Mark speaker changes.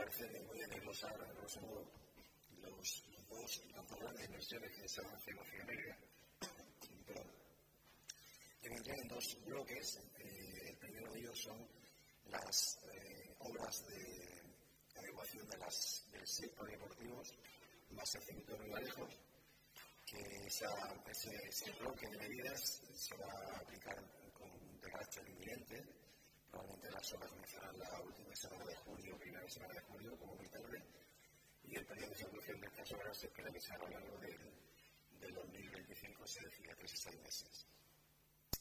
Speaker 1: parece, voy a desglosar a grosso modo las dos grandes inversiones que se van a hacer en Latinoamérica, que vendrían en dos bloques. El primero de ellos son las obras de adecuación del SIC polideportivos más el circuito de Vivarejos, que ese bloque de medidas se va a aplicar de carácter inminente. Probablemente las obras comenzarán la última semana de junio, primera semana de julio, como muy tarde, y el periodo de ejecución de estas obras se espera que sea a lo largo del 2025, se decía 3 a 6 meses.